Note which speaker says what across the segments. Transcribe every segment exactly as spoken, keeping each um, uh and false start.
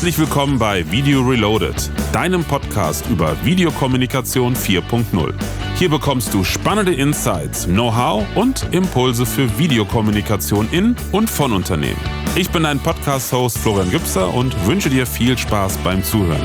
Speaker 1: Herzlich willkommen bei Video Reloaded, deinem Podcast über Videokommunikation vier Punkt null. Hier bekommst du spannende Insights, Know-how und Impulse für Videokommunikation in und von Unternehmen. Ich bin dein Podcast-Host Florian Gübser und wünsche dir viel Spaß beim Zuhören.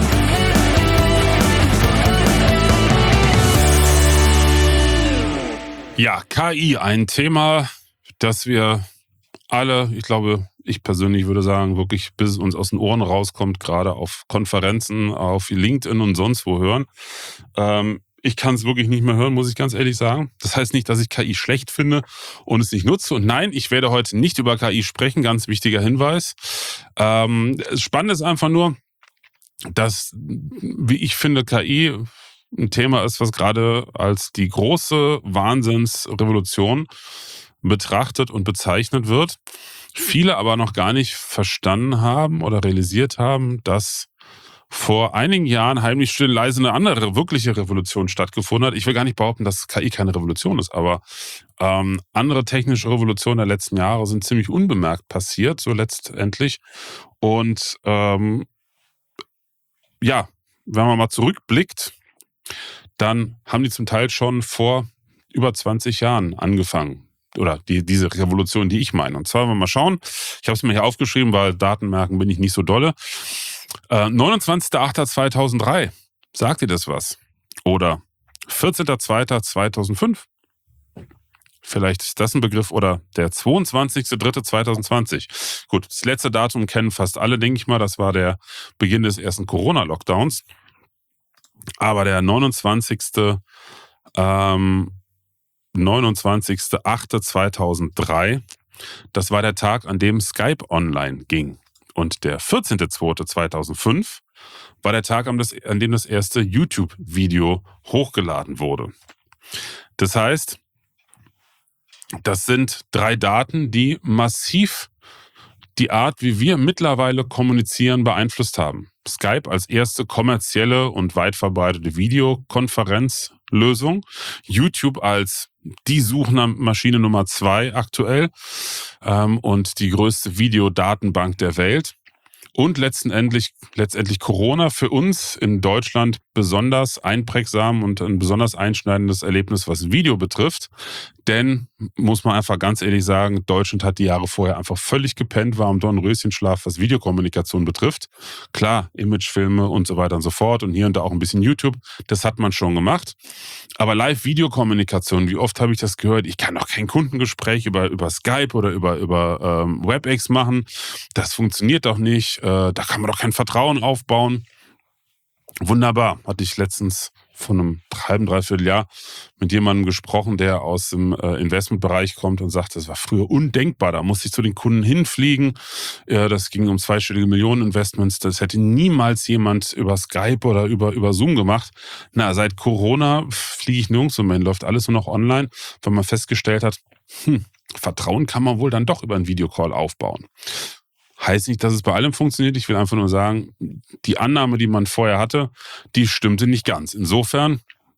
Speaker 1: Ja, K I, ein Thema, das wir alle, ich glaube, ich persönlich würde sagen, wirklich bis es uns aus den Ohren rauskommt, gerade auf Konferenzen, auf LinkedIn und sonst wo hören. Ähm, ich kann es wirklich nicht mehr hören, muss ich ganz ehrlich sagen. Das heißt nicht, dass ich K I schlecht finde und es nicht nutze. Und nein, ich werde heute nicht über K I sprechen, ganz wichtiger Hinweis. Ähm, spannend ist einfach nur, dass, wie ich finde, K I ein Thema ist, was gerade als die große Wahnsinnsrevolution betrachtet und bezeichnet wird. Viele aber noch gar nicht verstanden haben oder realisiert haben, dass vor einigen Jahren heimlich still leise eine andere wirkliche Revolution stattgefunden hat. Ich will gar nicht behaupten, dass K I keine Revolution ist, aber ähm, andere technische Revolutionen der letzten Jahre sind ziemlich unbemerkt passiert, so letztendlich. Und ähm, ja, wenn man mal zurückblickt, dann haben die zum Teil schon vor über zwanzig Jahren angefangen. Oder die, diese Revolution, die ich meine. Und zwar, wenn wir mal schauen, ich habe es mir hier aufgeschrieben, weil Datenmerken bin ich nicht so dolle. Äh, neunundzwanzigster achter zweitausenddrei, sagt ihr das was? Oder vierzehnter zweiter zweitausendfünf? Vielleicht ist das ein Begriff. Oder der zweiundzwanzigster dritter zweitausendzwanzig. Gut, das letzte Datum kennen fast alle, denke ich mal. Das war der Beginn des ersten Corona-Lockdowns. Aber der neunundzwanzigster Ähm, neunundzwanzigster achter zweitausenddrei, das war der Tag, an dem Skype online ging. Und der vierzehnter zweiter zweitausendfünf war der Tag, an dem das erste YouTube-Video hochgeladen wurde. Das heißt, das sind drei Daten, die massiv die Art, wie wir mittlerweile kommunizieren, beeinflusst haben. Skype als erste kommerzielle und weit verbreitete Videokonferenzlösung. YouTube als die Suchmaschine Nummer zwei aktuell ähm, und die größte Videodatenbank der Welt. Und letztendlich, letztendlich Corona für uns in Deutschland besonders einprägsam und ein besonders einschneidendes Erlebnis, was Video betrifft. Denn, muss man einfach ganz ehrlich sagen, Deutschland hat die Jahre vorher einfach völlig gepennt, war im Dornröschenschlaf, was Videokommunikation betrifft. Klar, Imagefilme und so weiter und so fort und hier und da auch ein bisschen YouTube, das hat man schon gemacht. Aber Live-Videokommunikation, wie oft habe ich das gehört? Ich kann doch kein Kundengespräch über, über Skype oder über, über ähm, WebEx machen. Das funktioniert doch nicht. Äh, da kann man doch kein Vertrauen aufbauen. Wunderbar, hatte ich letztens vor einem halben, dreiviertel Jahr mit jemandem gesprochen, der aus dem äh, Investmentbereich kommt und sagt, das war früher undenkbar, da musste ich zu den Kunden hinfliegen, äh, das ging um zweistellige Millionen-Investments, das hätte niemals jemand über Skype oder über, über Zoom gemacht. Na, seit Corona fliege ich nirgendwo mehr hin, läuft alles nur noch online, weil man festgestellt hat, hm, Vertrauen kann man wohl dann doch über einen Videocall aufbauen. Heißt nicht, dass es bei allem funktioniert. Ich will einfach nur sagen, die Annahme, die man vorher hatte, die stimmte nicht ganz. Insofern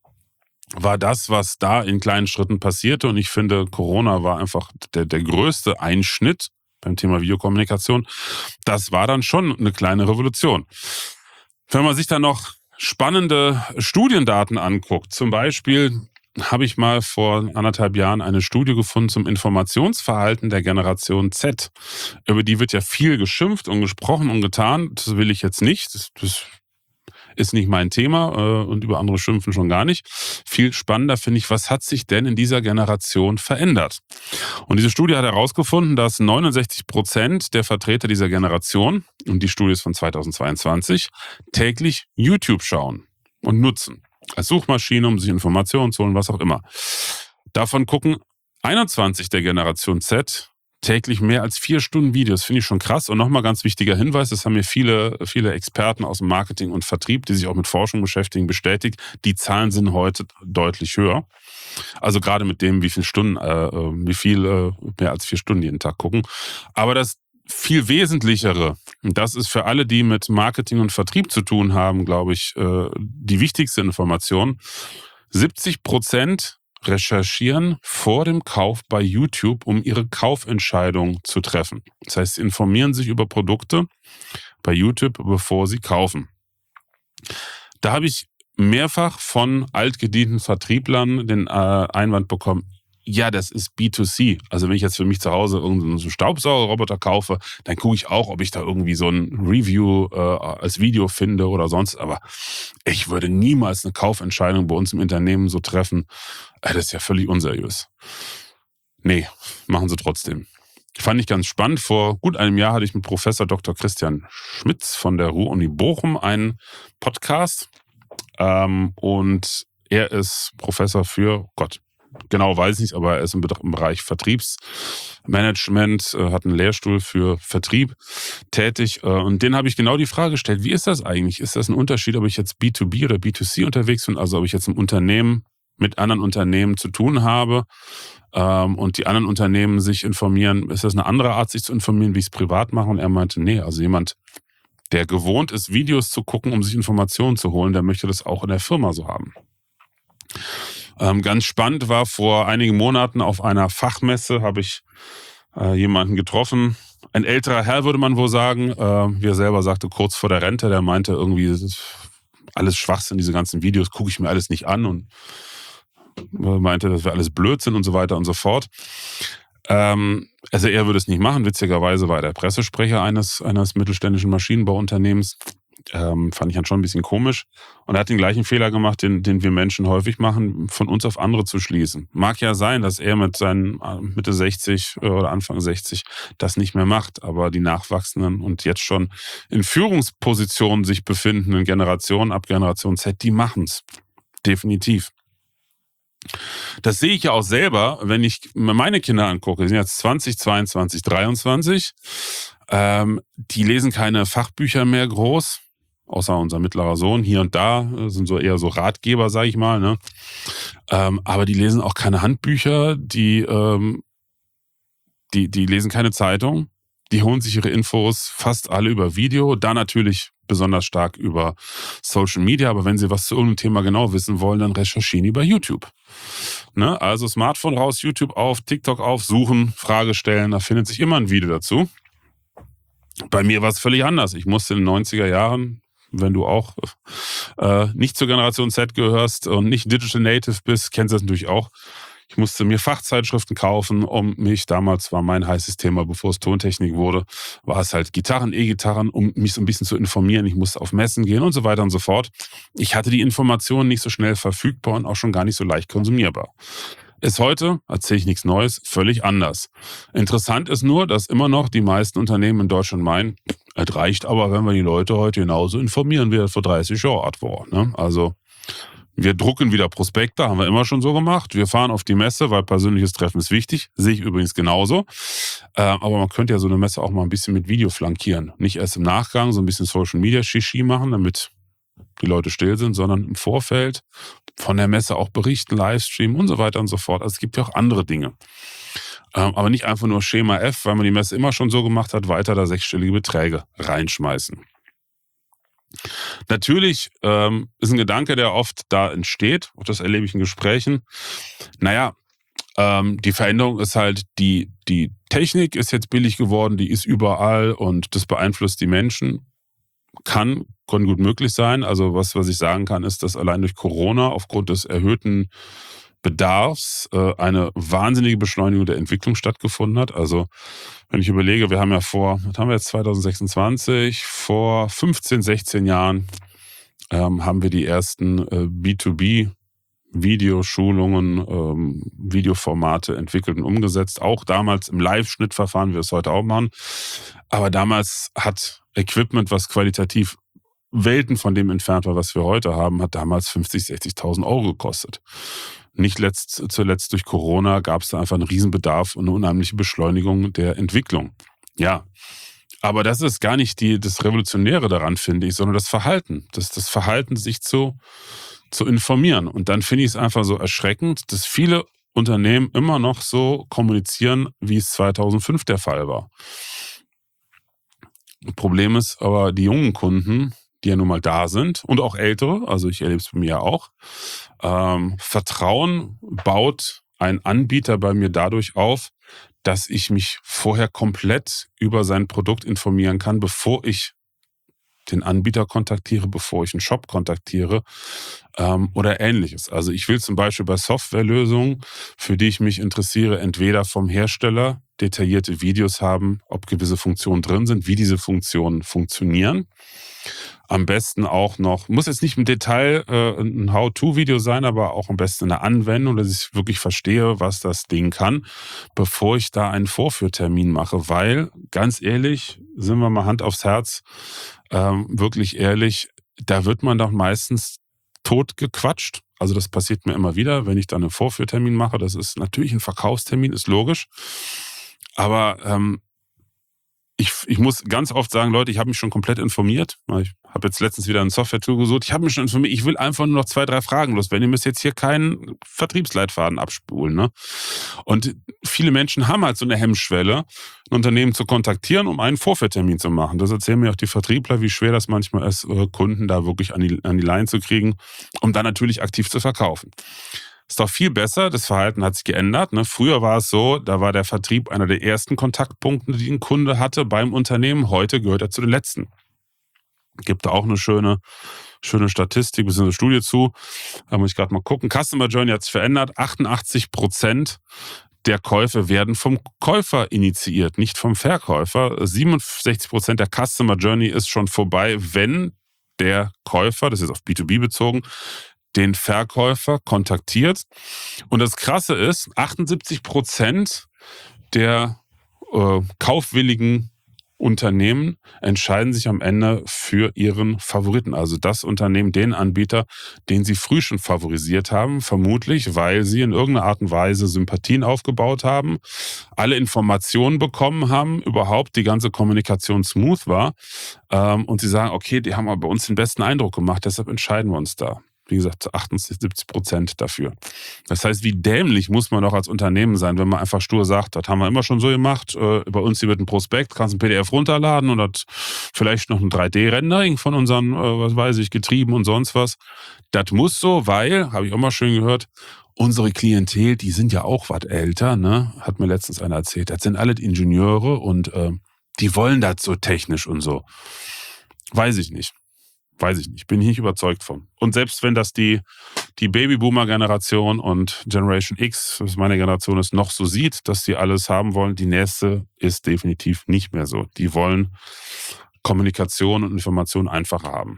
Speaker 1: war das, was da in kleinen Schritten passierte, und ich finde, Corona war einfach der, der größte Einschnitt beim Thema Videokommunikation. Das war dann schon eine kleine Revolution. Wenn man sich dann noch spannende Studiendaten anguckt, zum Beispiel habe ich mal vor anderthalb Jahren eine Studie gefunden zum Informationsverhalten der Generation Z. Über die wird ja viel geschimpft und gesprochen und getan. Das will ich jetzt nicht. Das, das ist nicht mein Thema äh, und über andere schimpfen schon gar nicht. Viel spannender finde ich, was hat sich denn in dieser Generation verändert? Und diese Studie hat herausgefunden, dass neunundsechzig Prozent der Vertreter dieser Generation, und die Studie ist von zweitausendzweiundzwanzig, täglich YouTube schauen und nutzen. Als Suchmaschine, um sich Informationen zu holen, was auch immer. Davon gucken einundzwanzig der Generation Z täglich mehr als vier Stunden Videos. Finde ich schon krass. Und nochmal ganz wichtiger Hinweis, das haben mir viele, viele Experten aus dem Marketing und Vertrieb, die sich auch mit Forschung beschäftigen, bestätigt. Die Zahlen sind heute deutlich höher. Also gerade mit dem, wie viele Stunden, äh, wie viel äh, mehr als vier Stunden jeden Tag gucken. Aber das viel Wesentlichere, und das ist für alle, die mit Marketing und Vertrieb zu tun haben, glaube ich, die wichtigste Information. siebzig Prozent recherchieren vor dem Kauf bei YouTube, um ihre Kaufentscheidung zu treffen. Das heißt, sie informieren sich über Produkte, bei YouTube, bevor sie kaufen. Da habe ich mehrfach von altgedienten Vertrieblern den äh, Einwand bekommen, ja, das ist B zwei C. Also wenn ich jetzt für mich zu Hause irgendeinen so Staubsaugerroboter kaufe, dann gucke ich auch, ob ich da irgendwie so ein Review äh, als Video finde oder sonst. Aber ich würde niemals eine Kaufentscheidung bei uns im Unternehmen so treffen. Äh, das ist ja völlig unseriös. Nee, machen sie trotzdem. Fand ich ganz spannend. Vor gut einem Jahr hatte ich mit Professor Doktor Christian Schmitz von der Ruhr-Uni Bochum einen Podcast. Ähm, und er ist Professor für, Gott, genau weiß ich nicht, aber er ist im Bereich Vertriebsmanagement, hat einen Lehrstuhl für Vertrieb tätig. Und den habe ich genau die Frage gestellt, wie ist das eigentlich? Ist das ein Unterschied, ob ich jetzt B zwei B oder B zwei C unterwegs bin? Also ob ich jetzt im Unternehmen mit anderen Unternehmen zu tun habe ähm, und die anderen Unternehmen sich informieren. Ist das eine andere Art, sich zu informieren, wie ich es privat mache? Und er meinte, nee, also jemand, der gewohnt ist, Videos zu gucken, um sich Informationen zu holen, der möchte das auch in der Firma so haben. Ähm, ganz spannend war, vor einigen Monaten auf einer Fachmesse habe ich äh, jemanden getroffen. Ein älterer Herr, würde man wohl sagen, äh, wie er selber sagte, kurz vor der Rente, der meinte irgendwie, das ist alles Schwachsinn, diese ganzen Videos gucke ich mir alles nicht an und meinte, das wäre alles Blödsinn und so weiter und so fort. Ähm, also er würde es nicht machen. Witzigerweise war er der Pressesprecher eines, eines mittelständischen Maschinenbauunternehmens. Ähm, fand ich dann schon ein bisschen komisch. Und er hat den gleichen Fehler gemacht, den, den wir Menschen häufig machen, von uns auf andere zu schließen. Mag ja sein, dass er mit seinen Mitte sechzig oder Anfang sechzig das nicht mehr macht, aber die nachwachsenden und jetzt schon in Führungspositionen sich befindenden Generationen ab Generation Z, die machen es. Definitiv. Das sehe ich ja auch selber, wenn ich mir meine Kinder angucke. Die sind jetzt zwanzig, zweiundzwanzig, dreiundzwanzig. Ähm, die lesen keine Fachbücher mehr groß, außer unser mittlerer Sohn. Hier und da sind so eher so Ratgeber, sage ich mal. Ne? Ähm, aber die lesen auch keine Handbücher. Die, ähm, die, die lesen keine Zeitung. Die holen sich ihre Infos fast alle über Video. Da natürlich besonders stark über Social Media. Aber wenn sie was zu irgendeinem Thema genau wissen wollen, dann recherchieren die über YouTube. Ne? Also Smartphone raus, YouTube auf, TikTok auf, suchen, Frage stellen. Da findet sich immer ein Video dazu. Bei mir war es völlig anders. Ich musste in den neunziger Jahren, wenn du auch äh, nicht zur Generation Z gehörst und nicht Digital Native bist, kennst du das natürlich auch. Ich musste mir Fachzeitschriften kaufen, um mich, damals war mein heißes Thema, bevor es Tontechnik wurde, war es halt Gitarren, E-Gitarren, um mich so ein bisschen zu informieren. Ich musste auf Messen gehen und so weiter und so fort. Ich hatte die Informationen nicht so schnell verfügbar und auch schon gar nicht so leicht konsumierbar. Ist heute, erzähle ich nichts Neues, völlig anders. Interessant ist nur, dass immer noch die meisten Unternehmen in Deutschland meinen, es reicht aber, wenn wir die Leute heute genauso informieren, wie das vor dreißig Jahren war. Ne? Also wir drucken wieder Prospekte, haben wir immer schon so gemacht. Wir fahren auf die Messe, weil persönliches Treffen ist wichtig. Sehe ich übrigens genauso. Äh, aber man könnte ja so eine Messe auch mal ein bisschen mit Video flankieren. Nicht erst im Nachgang so ein bisschen Social Media Shishi machen, damit die Leute still sind, sondern im Vorfeld von der Messe auch berichten, Livestreamen und so weiter und so fort. Also es gibt ja auch andere Dinge. Ähm, aber nicht einfach nur Schema F, weil man die Messe immer schon so gemacht hat, weiter da sechsstellige Beträge reinschmeißen. Natürlich ähm, ist ein Gedanke, der oft da entsteht, auch das erlebe ich in Gesprächen. Naja, ähm, die Veränderung ist halt, die, die Technik ist jetzt billig geworden, die ist überall und das beeinflusst die Menschen. Kann, kann gut möglich sein. Also was, was ich sagen kann, ist, dass allein durch Corona aufgrund des erhöhten Bedarfs äh, eine wahnsinnige Beschleunigung der Entwicklung stattgefunden hat. Also wenn ich überlege, wir haben ja vor, was haben wir jetzt zwanzig sechsundzwanzig, vor fünfzehn, sechzehn Jahren ähm, haben wir die ersten äh, B zwei B Videoschulungen, ähm, Videoformate entwickelt und umgesetzt. Auch damals im Live-Schnittverfahren, wie wir es heute auch machen. Aber damals hat Equipment, was qualitativ Welten von dem entfernt war, was wir heute haben, hat damals fünfzigtausend, sechzigtausend Euro gekostet. Nicht letzt, zuletzt durch Corona gab es da einfach einen Riesenbedarf und eine unheimliche Beschleunigung der Entwicklung. Ja, aber das ist gar nicht die, das Revolutionäre daran, finde ich, sondern das Verhalten. Das, das Verhalten, sich zu, zu informieren. Und dann finde ich es einfach so erschreckend, dass viele Unternehmen immer noch so kommunizieren, wie es zweitausendfünf der Fall war. Problem ist aber, die jungen Kunden, die ja nun mal da sind und auch ältere, also ich erlebe es bei mir ja auch, ähm, Vertrauen baut ein Anbieter bei mir dadurch auf, dass ich mich vorher komplett über sein Produkt informieren kann, bevor ich den Anbieter kontaktiere, bevor ich einen Shop kontaktiere ähm, oder ähnliches. Also ich will zum Beispiel bei Softwarelösungen, für die ich mich interessiere, entweder vom Hersteller detaillierte Videos haben, ob gewisse Funktionen drin sind, wie diese Funktionen funktionieren. Am besten auch noch, muss jetzt nicht im Detail äh, ein How-to-Video sein, aber auch am besten eine Anwendung, dass ich wirklich verstehe, was das Ding kann, bevor ich da einen Vorführtermin mache. Weil, ganz ehrlich, sind wir mal Hand aufs Herz, ähm, wirklich ehrlich, da wird man doch meistens tot gequatscht. Also das passiert mir immer wieder, wenn ich dann einen Vorführtermin mache. Das ist natürlich ein Verkaufstermin, ist logisch. Aber ähm, Ich, ich muss ganz oft sagen, Leute, ich habe mich schon komplett informiert. Ich habe jetzt letztens wieder ein Software-Tool gesucht. Ich habe mich schon informiert. Ich will einfach nur noch zwei, drei Fragen loswerden. Ihr müsst jetzt hier keinen Vertriebsleitfaden abspulen. Ne? Und viele Menschen haben halt so eine Hemmschwelle, ein Unternehmen zu kontaktieren, um einen Vorführtermin zu machen. Das erzählen mir auch die Vertriebler, wie schwer das manchmal ist, Kunden da wirklich an die, an die Line zu kriegen, um dann natürlich aktiv zu verkaufen. Ist doch viel besser, das Verhalten hat sich geändert. Ne? Früher war es so, da war der Vertrieb einer der ersten Kontaktpunkte, die ein Kunde hatte beim Unternehmen. Heute gehört er zu den letzten. Gibt da auch eine schöne, schöne Statistik, bzw. Studie zu. Da muss ich gerade mal gucken. Customer Journey hat sich verändert. achtundachtzig Prozent der Käufe werden vom Käufer initiiert, nicht vom Verkäufer. siebenundsechzig Prozent der Customer Journey ist schon vorbei, wenn der Käufer, das ist auf B zwei B bezogen, den Verkäufer kontaktiert. Und das Krasse ist, achtundsiebzig Prozent der äh, kaufwilligen Unternehmen entscheiden sich am Ende für ihren Favoriten. Also das Unternehmen, den Anbieter, den sie früh schon favorisiert haben, vermutlich, weil sie in irgendeiner Art und Weise Sympathien aufgebaut haben, alle Informationen bekommen haben, überhaupt die ganze Kommunikation smooth war. Ähm, und sie sagen, okay, die haben aber bei uns den besten Eindruck gemacht, deshalb entscheiden wir uns da. Wie gesagt, achtundsiebzig Prozent dafür. Das heißt, wie dämlich muss man doch als Unternehmen sein, wenn man einfach stur sagt, das haben wir immer schon so gemacht, äh, bei uns hier wird ein Prospekt, kannst ein P D F runterladen und hat vielleicht noch ein drei D-Rendering von unseren, äh, was weiß ich, Getrieben und sonst was. Das muss so, weil, habe ich auch mal schön gehört, unsere Klientel, die sind ja auch was älter, ne? Hat mir letztens einer erzählt. Das sind alle Ingenieure und äh, die wollen das so technisch und so. Weiß ich nicht. Weiß ich nicht, bin ich nicht überzeugt von. Und selbst wenn das die, die Babyboomer-Generation und Generation X, was meine Generation ist, noch so sieht, dass die alles haben wollen, die nächste ist definitiv nicht mehr so. Die wollen Kommunikation und Information einfacher haben.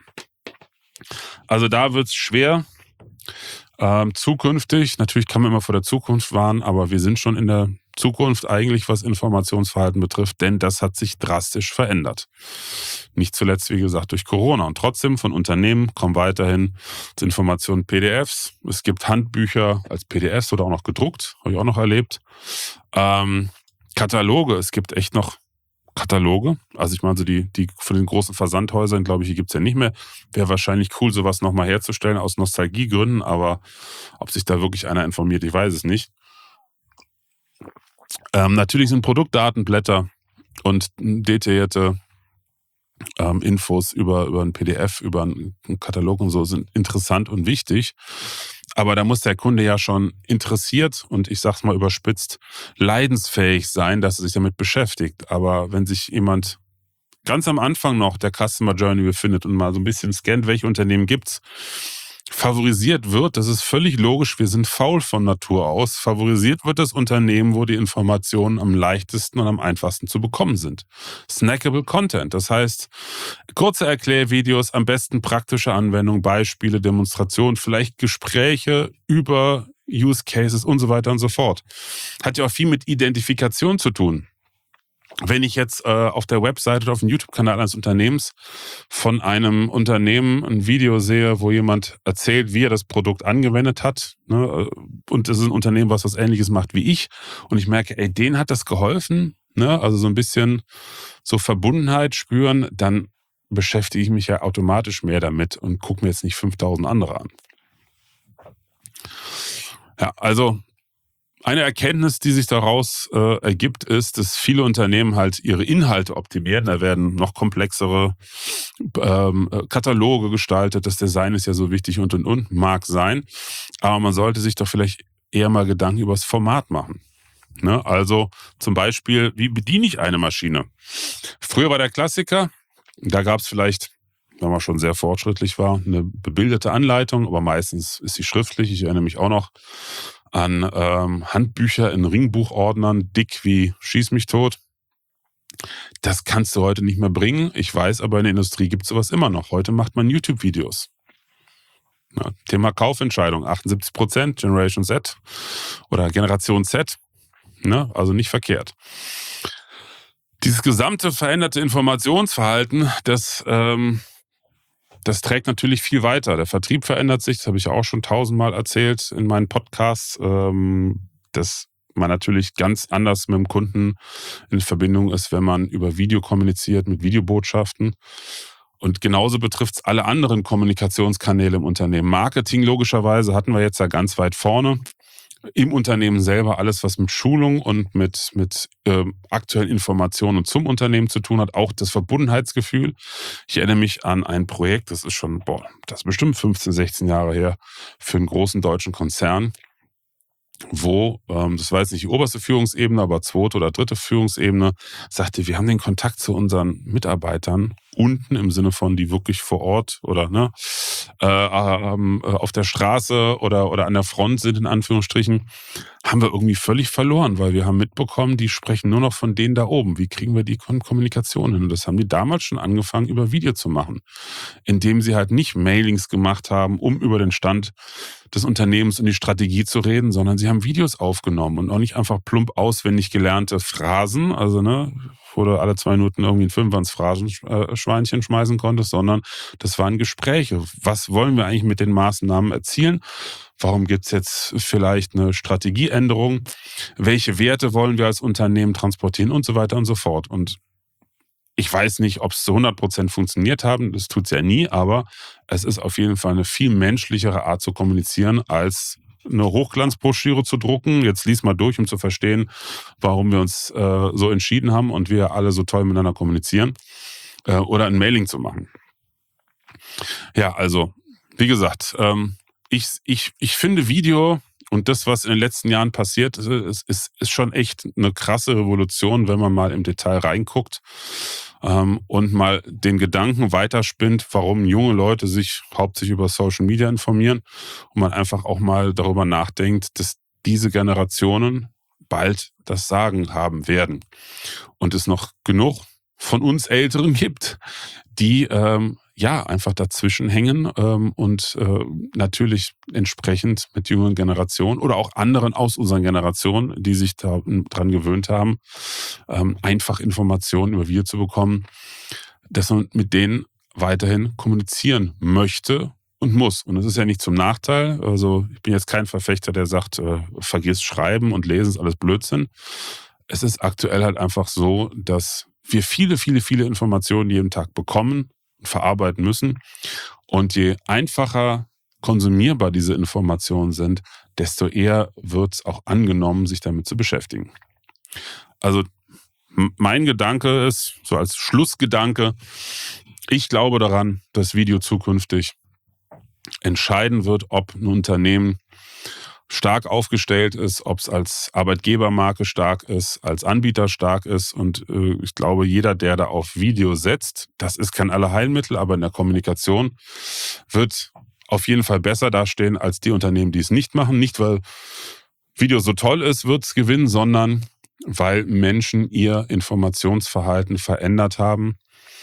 Speaker 1: Also da wird es schwer. Ähm, zukünftig, natürlich kann man immer vor der Zukunft warnen, aber wir sind schon in der Zukunft eigentlich, was Informationsverhalten betrifft, denn das hat sich drastisch verändert. Nicht zuletzt, wie gesagt, durch Corona. Und trotzdem von Unternehmen kommen weiterhin zu Informationen P D Fs. Es gibt Handbücher als P D Fs oder auch noch gedruckt, habe ich auch noch erlebt. Ähm, Kataloge, es gibt echt noch Kataloge. Also ich meine, so die, die von den großen Versandhäusern, glaube ich, die gibt es ja nicht mehr. Wäre wahrscheinlich cool, sowas nochmal herzustellen aus Nostalgiegründen, aber ob sich da wirklich einer informiert, ich weiß es nicht. Ähm, natürlich sind Produktdatenblätter und detaillierte ähm, Infos über, über ein P D F, über einen Katalog und so sind interessant und wichtig. Aber da muss der Kunde ja schon interessiert und ich sag's mal überspitzt, leidensfähig sein, dass er sich damit beschäftigt. Aber wenn sich jemand ganz am Anfang noch der Customer Journey befindet und mal so ein bisschen scannt, welche Unternehmen gibt's, favorisiert wird, das ist völlig logisch, wir sind faul von Natur aus, favorisiert wird das Unternehmen, wo die Informationen am leichtesten und am einfachsten zu bekommen sind. Snackable Content, das heißt, kurze Erklärvideos, am besten praktische Anwendungen, Beispiele, Demonstrationen, vielleicht Gespräche über Use Cases und so weiter und so fort. Hat ja auch viel mit Identifikation zu tun. Wenn ich jetzt äh, auf der Webseite oder auf dem YouTube-Kanal eines Unternehmens von einem Unternehmen ein Video sehe, wo jemand erzählt, wie er das Produkt angewendet hat, ne, und es ist ein Unternehmen, was was Ähnliches macht wie ich, und ich merke, ey, denen hat das geholfen, ne, also so ein bisschen so Verbundenheit spüren, dann beschäftige ich mich ja automatisch mehr damit und gucke mir jetzt nicht fünftausend andere an. Ja, also eine Erkenntnis, die sich daraus äh, ergibt, ist, dass viele Unternehmen halt ihre Inhalte optimieren. Da werden noch komplexere ähm, Kataloge gestaltet. Das Design ist ja so wichtig und und und, mag sein. Aber man sollte sich doch vielleicht eher mal Gedanken über das Format machen. Ne? Also zum Beispiel, wie bediene ich eine Maschine? Früher war der Klassiker, da gab es vielleicht wenn man schon sehr fortschrittlich war, eine bebilderte Anleitung, aber meistens ist sie schriftlich. Ich erinnere mich auch noch an ähm, Handbücher in Ringbuchordnern, dick wie Schieß mich tot. Das kannst du heute nicht mehr bringen. Ich weiß, aber in der Industrie gibt es sowas immer noch. Heute macht man YouTube-Videos. Ja, Thema Kaufentscheidung, achtundsiebzig Prozent Generation Z oder Generation Z. Ne? Also nicht verkehrt. Dieses gesamte veränderte Informationsverhalten, das, ähm, das trägt natürlich viel weiter. Der Vertrieb verändert sich, das habe ich ja auch schon tausendmal erzählt in meinen Podcasts, ähm, dass man natürlich ganz anders mit dem Kunden in Verbindung ist, wenn man über Video kommuniziert, mit Videobotschaften. Und genauso betrifft es alle anderen Kommunikationskanäle im Unternehmen. Marketing logischerweise hatten wir jetzt ja ganz weit vorne. Im Unternehmen selber alles, was mit Schulung und mit, mit äh, aktuellen Informationen zum Unternehmen zu tun hat, auch das Verbundenheitsgefühl. Ich erinnere mich an ein Projekt, das ist schon, boah, das ist bestimmt fünfzehn, sechzehn Jahre her, für einen großen deutschen Konzern, wo, ähm, das war jetzt nicht die oberste Führungsebene, aber zweite oder dritte Führungsebene, sagte, wir haben den Kontakt zu unseren Mitarbeitern unten im Sinne von, die wirklich vor Ort oder ne, äh, ähm, auf der Straße oder, oder an der Front sind, in Anführungsstrichen, haben wir irgendwie völlig verloren, weil wir haben mitbekommen, die sprechen nur noch von denen da oben. Wie kriegen wir die Kommunikation hin? Und das haben die damals schon angefangen, über Video zu machen, indem sie halt nicht Mailings gemacht haben, um über den Stand des Unternehmens und die Strategie zu reden, sondern sie haben Videos aufgenommen und auch nicht einfach plump auswendig gelernte Phrasen, also ne, wo du alle zwei Minuten irgendwie ein Fünfer ins Phrasenschweinchen schmeißen konntest, sondern das waren Gespräche. Was wollen wir eigentlich mit den Maßnahmen erzielen? Warum gibt es jetzt vielleicht eine Strategieänderung? Welche Werte wollen wir als Unternehmen transportieren und so weiter und so fort? Und ich weiß nicht, ob es zu hundert Prozent funktioniert haben, das tut es ja nie, aber es ist auf jeden Fall eine viel menschlichere Art zu kommunizieren, als eine Hochglanzbroschüre zu drucken. Jetzt lies mal durch, um zu verstehen, warum wir uns äh, so entschieden haben und wir alle so toll miteinander kommunizieren. Äh, oder ein Mailing zu machen. Ja, also, wie gesagt, ähm, ich, ich, ich finde Video und das, was in den letzten Jahren passiert ist, ist, ist schon echt eine krasse Revolution, wenn man mal im Detail reinguckt ähm, und mal den Gedanken weiterspinnt, warum junge Leute sich hauptsächlich über Social Media informieren und man einfach auch mal darüber nachdenkt, dass diese Generationen bald das Sagen haben werden und es noch genug von uns Älteren gibt, die ähm, ja einfach dazwischen hängen ähm, und äh, natürlich entsprechend mit jüngeren Generationen oder auch anderen aus unseren Generationen, die sich da, dran gewöhnt haben, ähm, einfach Informationen über Video zu bekommen, dass man mit denen weiterhin kommunizieren möchte und muss. Und das ist ja nicht zum Nachteil. Also ich bin jetzt kein Verfechter, der sagt, äh, vergiss Schreiben und Lesen ist alles Blödsinn. Es ist aktuell halt einfach so, dass wir viele, viele, viele Informationen jeden Tag bekommen und verarbeiten müssen. Und je einfacher konsumierbar diese Informationen sind, desto eher wird es auch angenommen, sich damit zu beschäftigen. Also mein Gedanke ist, so als Schlussgedanke, ich glaube daran, dass Video zukünftig entscheiden wird, ob ein Unternehmen stark aufgestellt ist, ob es als Arbeitgebermarke stark ist, als Anbieter stark ist. Und äh, ich glaube, jeder, der da auf Video setzt, das ist kein Allerheilmittel, aber in der Kommunikation wird auf jeden Fall besser dastehen als die Unternehmen, die es nicht machen. Nicht, weil Video so toll ist, wird es gewinnen, sondern weil Menschen ihr Informationsverhalten verändert haben.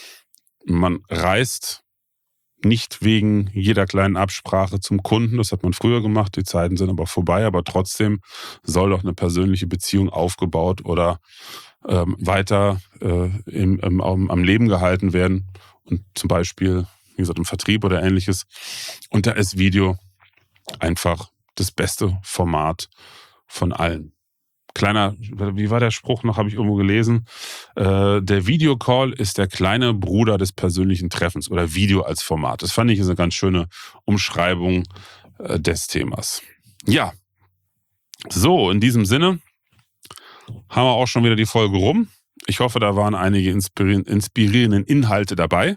Speaker 1: Man reist nicht wegen jeder kleinen Absprache zum Kunden, das hat man früher gemacht, die Zeiten sind aber vorbei, aber trotzdem soll doch eine persönliche Beziehung aufgebaut oder ähm, weiter äh, im, im, am Leben gehalten werden und zum Beispiel, wie gesagt, im Vertrieb oder ähnliches. Und da ist Video einfach das beste Format von allen. Kleiner, wie war der Spruch noch, habe ich irgendwo gelesen, äh, der Videocall ist der kleine Bruder des persönlichen Treffens oder Video als Format. Das fand ich eine ganz schöne Umschreibung äh, des Themas. Ja, so, in diesem Sinne haben wir auch schon wieder die Folge rum. Ich hoffe, da waren einige inspirieren, inspirierende Inhalte dabei.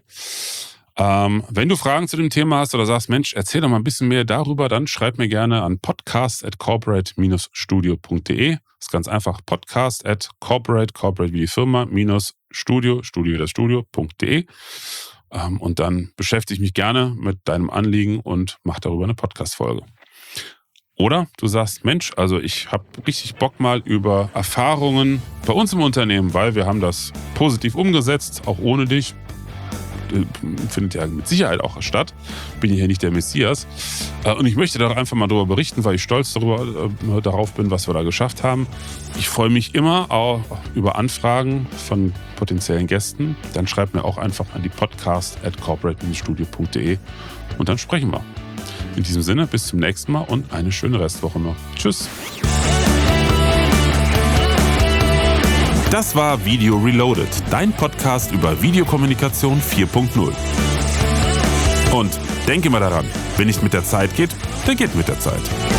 Speaker 1: Ähm, wenn du Fragen zu dem Thema hast oder sagst, Mensch, erzähl doch mal ein bisschen mehr darüber, dann schreib mir gerne an podcast at corporate dash studio punkt de. Das ist ganz einfach, podcast at corporate, corporate wie die Firma, minus studio, studio das Studio.de. Ähm, und dann beschäftige ich mich gerne mit deinem Anliegen und mache darüber eine Podcast-Folge. Oder du sagst, Mensch, also ich habe richtig Bock mal über Erfahrungen bei uns im Unternehmen, weil wir haben das positiv umgesetzt, auch ohne dich. Findet ja mit Sicherheit auch statt. Bin hier nicht der Messias. Und ich möchte da einfach mal darüber berichten, weil ich stolz darüber, äh, darauf bin, was wir da geschafft haben. Ich freue mich immer auch über Anfragen von potenziellen Gästen. Dann schreibt mir auch einfach an die podcast at corporate studio punkt de und dann sprechen wir. In diesem Sinne, bis zum nächsten Mal und eine schöne Restwoche noch. Tschüss.
Speaker 2: Das war Video Reloaded, dein Podcast über Videokommunikation vier Punkt null. Und denke mal daran, wenn nicht mit der Zeit geht, dann geht mit der Zeit.